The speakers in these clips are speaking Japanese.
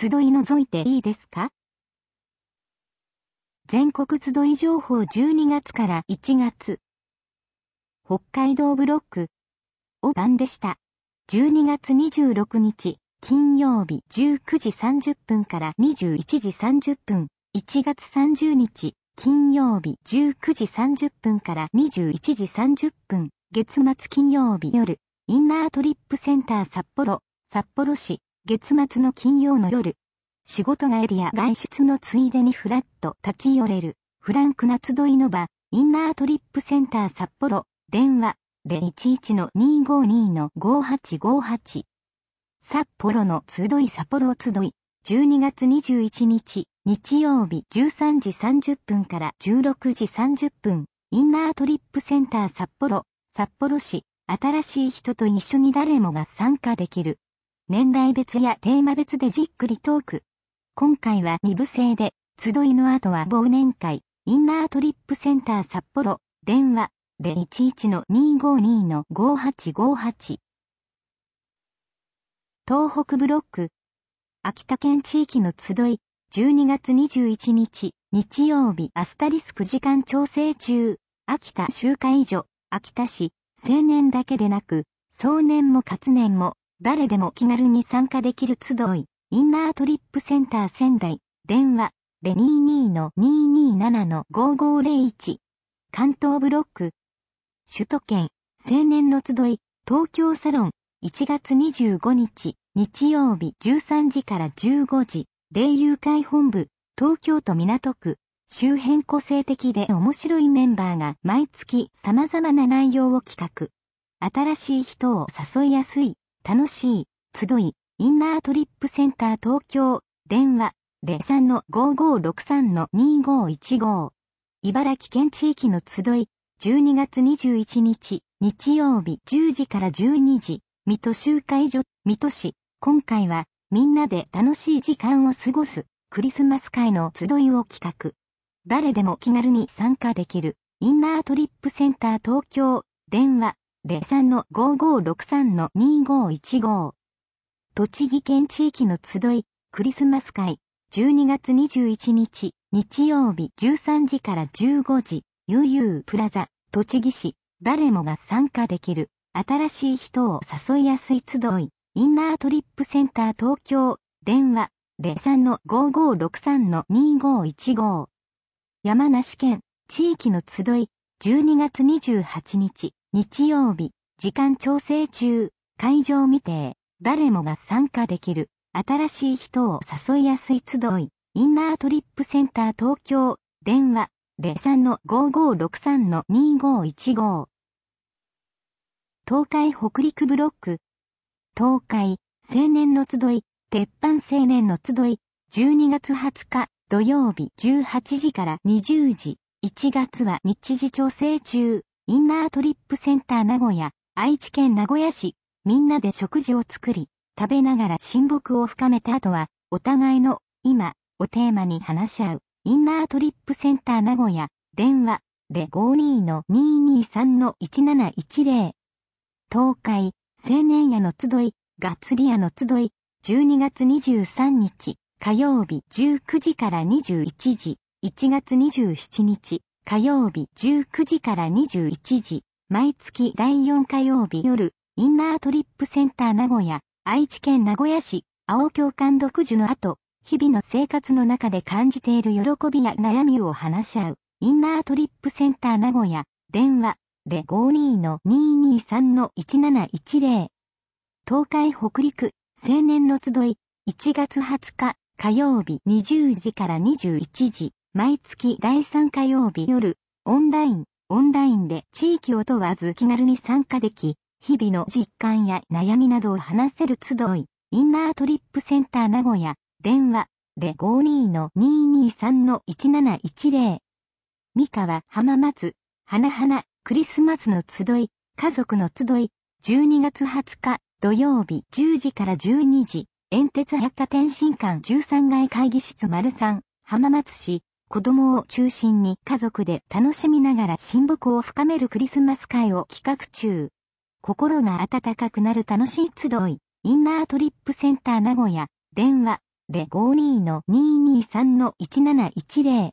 集い除いていいですか？全国集い情報12月から1月。北海道ブロック。版でした。12月26日、金曜日19時30分から21時30分。1月30日、金曜日19時30分から21時30分。月末金曜日夜、インナートリップセンター札幌市。月末の金曜の夜。仕事帰りや外出のついでにフラッと立ち寄れる、フランクな集いの場、インナートリップセンター札幌。電話、011-252-5858。札幌の集い札幌集い。12月21日、日曜日13時30分から16時30分。インナートリップセンター札幌市。新しい人と一緒に誰もが参加できる。年代別やテーマ別でじっくりトーク。今回は2部制で、集いの後は忘年会、インナートリップセンター札幌。電話、011-252-5858。東北ブロック。秋田県地域の集い、12月21日、日曜日アスタリスク時間調整中。秋田集会所、秋田市、青年だけでなく、壮年も活年も、誰でも気軽に参加できる集い、インナートリップセンター仙台。電話、022-227-5501。関東ブロック。首都圏、青年の集い、東京サロン、1月25日、日曜日13時から15時、霊友会本部、東京都港区、周辺個性的で面白いメンバーが毎月様々な内容を企画。新しい人を誘いやすい、楽しい、集い、インナートリップセンター東京、電話、03-5563-2515。茨城県地域の集い、12月21日、日曜日10時から12時、水戸集会所、水戸市。今回は、みんなで楽しい時間を過ごす、クリスマス会の集いを企画。誰でも気軽に参加できる、インナートリップセンター東京、電話、03-5563-2515。栃木県地域の集い、クリスマス会、12月21日、日曜日13時から15時、悠々プラザ、栃木市、誰もが参加できる、新しい人を誘いやすい集い、インナートリップセンター東京、電話、03-5563-2515。山梨県、地域の集い、12月28日、日曜日、時間調整中、会場未定、誰もが参加できる、新しい人を誘いやすい集い、インナートリップセンター東京、電話、03-5563-2515。東海北陸ブロック。東海、青年の集い、鉄板青年の集い、12月20日、土曜日18時から20時、1月は日時調整中、インナートリップセンター名古屋、愛知県名古屋市、みんなで食事を作り、食べながら親睦を深めた後は、お互いの、今、をテーマに話し合う、インナートリップセンター名古屋、電話、052-223-1710。東海、青年屋の集い、がっつり屋の集い、12月23日、火曜日19時から21時、1月27日、火曜日19時から21時、毎月第4火曜日夜、インナートリップセンター名古屋、愛知県名古屋市、青共感読樹の後、日々の生活の中で感じている喜びや悩みを話し合う、インナートリップセンター名古屋、電話、052-223-1710。東海北陸、青年の集い、1月20日、火曜日20時から21時、毎月第3火曜日夜、オンラインで地域を問わず気軽に参加でき、日々の実感や悩みなどを話せる集い、インナートリップセンター名古屋、電話、052-223-1710。三河浜松、花々、クリスマスの集い、家族の集い、12月20日、土曜日10時から12時、遠鉄百貨店新館13階会議室03、浜松市、子供を中心に家族で楽しみながら親睦を深めるクリスマス会を企画中。心が温かくなる楽しい集い、インナートリップセンター名古屋、電話 052-223-1710。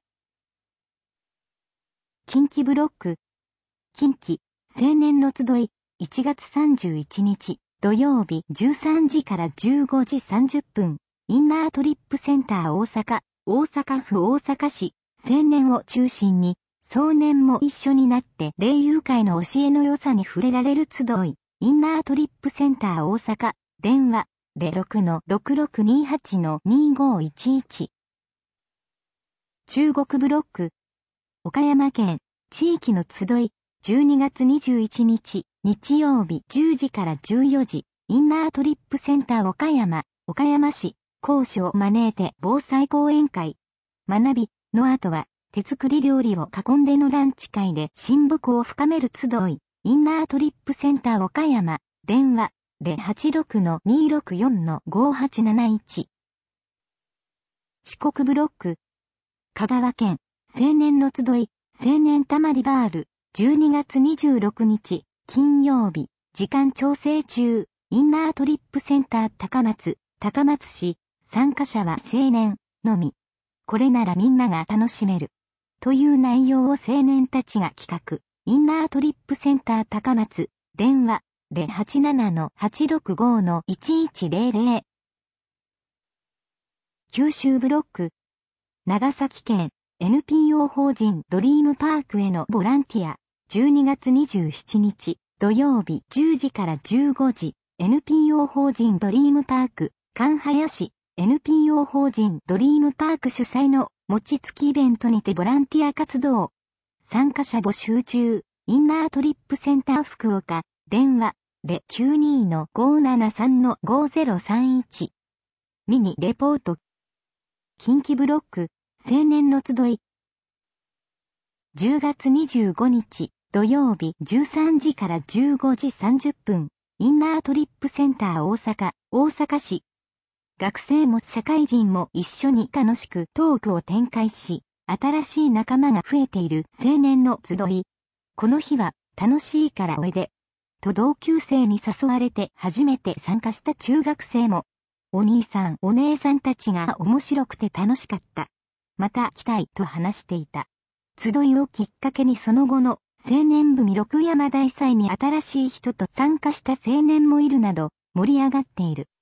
近畿ブロック。近畿、青年の集い、1月31日、土曜日13時から15時30分、インナートリップセンター大阪、大阪府大阪市、青年を中心に、壮年も一緒になって霊友会の教えの良さに触れられる集い、インナートリップセンター大阪、電話、06-6628-2511。中国ブロック。岡山県、地域の集い、12月21日、日曜日10時から14時、インナートリップセンター岡山、岡山市、講師を招いて防災講演会。学びの後は、手作り料理を囲んでのランチ会で親睦を深める集い、インナートリップセンター岡山、電話、086-264-5871。四国ブロック。香川県、青年の集い、青年たまりバール、12月26日、金曜日、時間調整中、インナートリップセンター高松、高松市、参加者は青年のみ。これならみんなが楽しめる。という内容を青年たちが企画、インナートリップセンター高松、電話、087-865-1100。九州ブロック。長崎県 NPO 法人ドリームパークへのボランティア、12月27日土曜日10時から15時、NPO 法人ドリームパーク、関早市 NPO 法人ドリームパーク主催の餅つきイベントにてボランティア活動。参加者募集中、インナートリップセンター福岡、電話、092-573-5031。ミニレポート。近畿ブロック、青年の集い。10月25日、土曜日13時から15時30分、インナートリップセンター大阪、大阪市。学生も社会人も一緒に楽しくトークを展開し、新しい仲間が増えている青年の集い。この日は楽しいからおいで。と同級生に誘われて初めて参加した中学生も、お兄さんお姉さんたちが面白くて楽しかった。また来たいと話していた。集いをきっかけにその後の青年部六山大祭に新しい人と参加した青年もいるなど盛り上がっている。